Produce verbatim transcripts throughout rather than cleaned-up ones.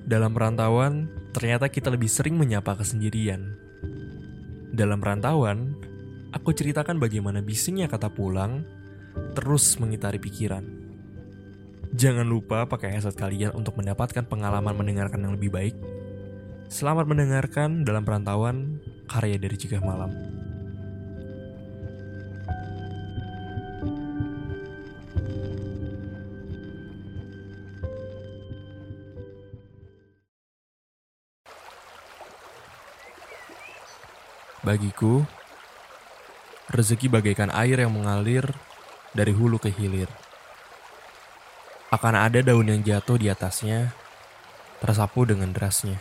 Dalam perantauan, ternyata kita lebih sering menyapa kesendirian. Dalam perantauan, aku ceritakan bagaimana bisingnya kata pulang terus mengitari pikiran. Jangan lupa pakai headset kalian untuk mendapatkan pengalaman mendengarkan yang lebih baik. Selamat mendengarkan dalam perantauan, karya dari Cegah Malam. Bagiku, rezeki bagaikan air yang mengalir dari hulu ke hilir. Akan ada daun yang jatuh di atasnya, tersapu dengan derasnya.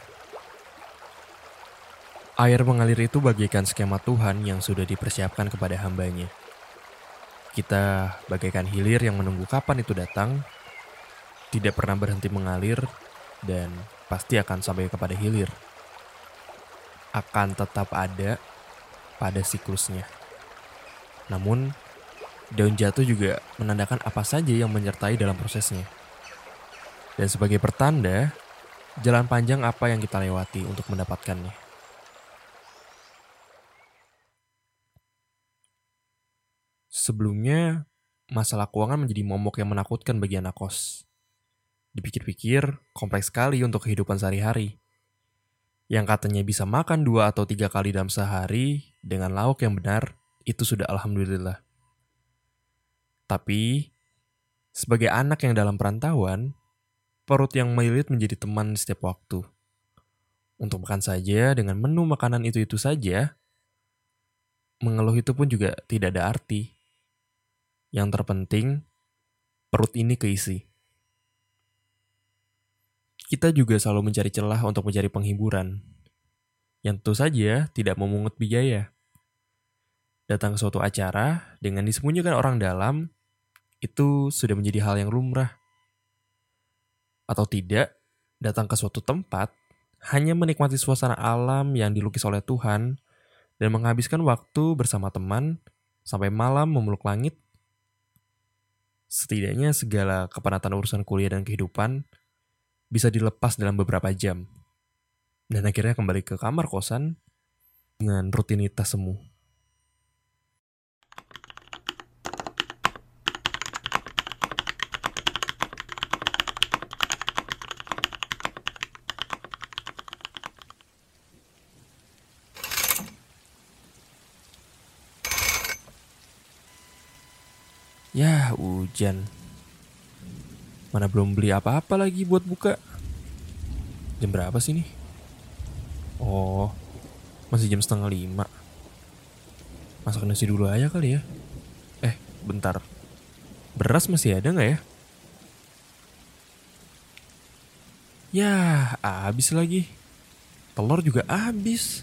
Air mengalir itu bagaikan skema Tuhan yang sudah dipersiapkan kepada hambanya. Kita bagaikan hilir yang menunggu kapan itu datang, tidak pernah berhenti mengalir, dan pasti akan sampai kepada hilir. Akan tetap ada pada siklusnya. Namun, daun jatuh juga menandakan apa saja yang menyertai dalam prosesnya. Dan sebagai pertanda, jalan panjang apa yang kita lewati untuk mendapatkannya. Sebelumnya, masalah keuangan menjadi momok yang menakutkan bagi anak kos. Dipikir-pikir, kompleks sekali untuk kehidupan sehari-hari. Yang katanya bisa makan dua atau tiga kali dalam sehari dengan lauk yang benar, itu sudah alhamdulillah. Tapi, sebagai anak yang dalam perantauan, perut yang melilit menjadi teman di setiap waktu. Untuk makan saja dengan menu makanan itu-itu saja, mengeluh itu pun juga tidak ada arti. Yang terpenting, perut ini keisi. Kita juga selalu mencari celah untuk mencari penghiburan, yang tentu saja tidak memungut biaya. Datang ke suatu acara dengan disembunyikan orang dalam, itu sudah menjadi hal yang lumrah. Atau tidak, datang ke suatu tempat, hanya menikmati suasana alam yang dilukis oleh Tuhan, dan menghabiskan waktu bersama teman, sampai malam memeluk langit. Setidaknya segala kepenatan urusan kuliah dan kehidupan, bisa dilepas dalam beberapa jam. Dan akhirnya kembali ke kamar kosan dengan rutinitas semu. Yah, hujan. Mana belum beli apa-apa lagi buat buka. Jam berapa sih nih? Oh, masih jam setengah lima. Masak nasi dulu aja kali ya. Eh, bentar. Beras masih ada gak ya? Yah, habis lagi. Telur juga habis.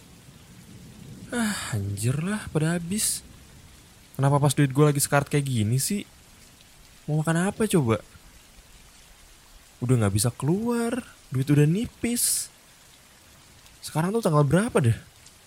Ah, anjir lah pada habis. Kenapa pas duit gue lagi sekarat kayak gini sih? Mau makan apa coba? Udah gak bisa keluar. Duit udah nipis. Sekarang tuh tanggal berapa deh?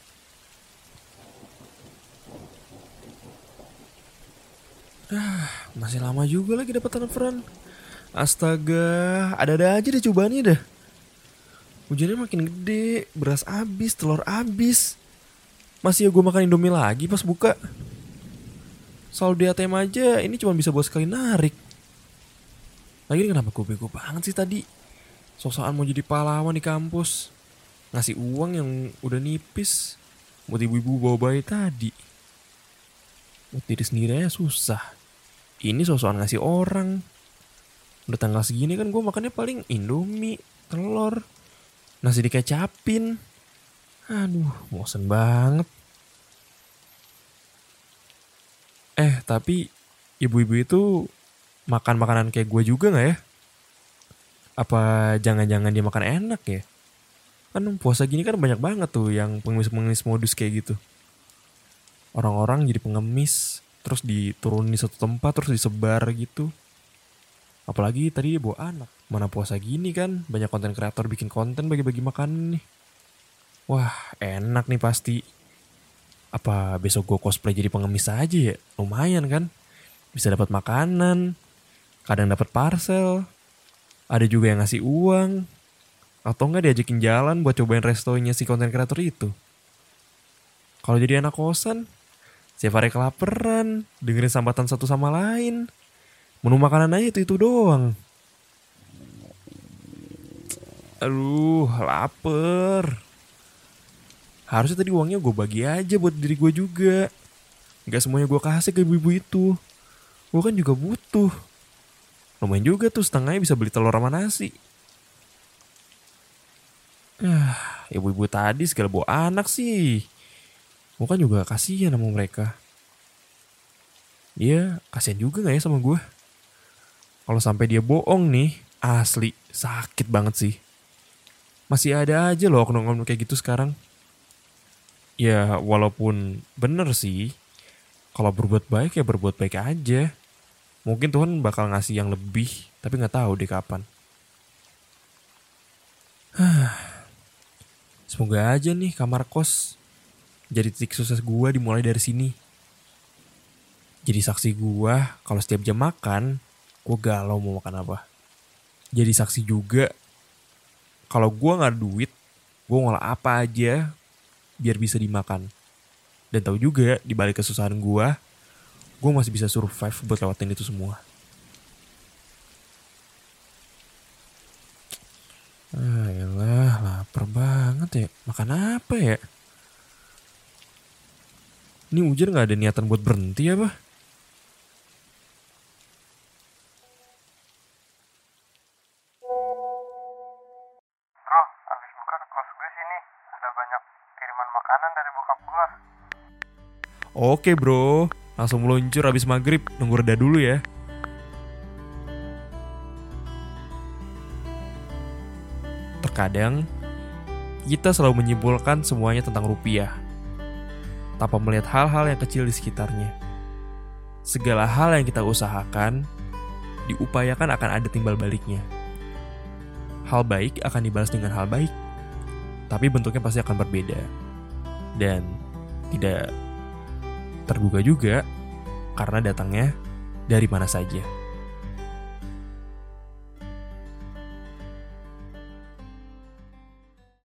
Ah, masih lama juga lagi dapat transferan. Astaga, ada-ada aja deh cobaannya dah. Hujannya makin gede, beras habis, telur habis. Masih ya gue makan Indomie lagi pas buka. Saldo di A T M aja, ini cuma bisa buat sekali narik. Lagi kenapa gue bego banget sih tadi? Sosokan mau jadi pahlawan di kampus. Ngasih uang yang udah nipis buat ibu-ibu bawa bayi tadi. Buat diri sendiri aja susah. Ini sosokan ngasih orang. Udah tanggal segini kan gue makannya paling Indomie, telur, nasi dikecapin. Aduh, bosen banget. Eh, tapi ibu-ibu itu makan makanan kayak gue juga gak ya? Apa jangan-jangan dia makan enak ya? Kan puasa gini kan banyak banget tuh yang pengemis-pengemis modus kayak gitu. Orang-orang jadi pengemis, terus diturunin di satu tempat, terus disebar gitu. Apalagi tadi dia bawa anak. Mana puasa gini kan, banyak konten kreator bikin konten bagi-bagi makanan nih. Wah, enak nih pasti. Apa besok gue cosplay jadi pengemis aja ya? Lumayan kan? Bisa dapat makanan, kadang dapat parcel, ada juga yang ngasih uang. Atau enggak diajakin jalan buat cobain restonya si konten kreator itu. Kalau jadi anak kosan, setiap hari kelaparan, dengerin sambatan satu sama lain. Menu makanan aja itu-itu doang. Aduh, lapar. Harusnya tadi uangnya gue bagi aja buat diri gue juga. Gak semuanya gue kasih ke ibu-ibu itu. Gue kan juga butuh. Lumayan juga tuh, setengahnya bisa beli telur sama nasi. Ah, ibu-ibu tadi segala bawa anak sih. Gue kan juga kasihan sama mereka. Dia kasihan juga gak ya sama gue? Kalau sampai dia bohong nih, asli sakit banget sih. Masih ada aja loh oknum-oknum kayak gitu sekarang. Ya walaupun bener sih, kalau berbuat baik ya berbuat baik aja. Mungkin Tuhan bakal ngasih yang lebih, tapi gak tahu deh kapan. Semoga aja nih kamar kos jadi titik sukses gue dimulai dari sini. Jadi saksi gue kalau setiap jam makan, gue galau mau makan apa. Jadi saksi juga kalau gue gak ada duit, gue ngolah apa aja biar bisa dimakan. Dan tahu juga di balik kesusahan gue, gue masih bisa survive buat lewatin itu semua. Ah, yalah, lapar banget ya. Makan apa ya? Ini hujan gak ada niatan buat berhenti apa? Bro, abis buka ke kos gue sini. Ada banyak kiriman makanan dari bokap gue. Oke bro, langsung meluncur abis maghrib. Nunggu reda dulu ya. Terkadang, kita selalu menyimpulkan semuanya tentang rupiah, tanpa melihat hal-hal yang kecil di sekitarnya. Segala hal yang kita usahakan, diupayakan akan ada timbal baliknya. Hal baik akan dibalas dengan hal baik, tapi bentuknya pasti akan berbeda. Dan tidak terduga juga, karena datangnya dari mana saja.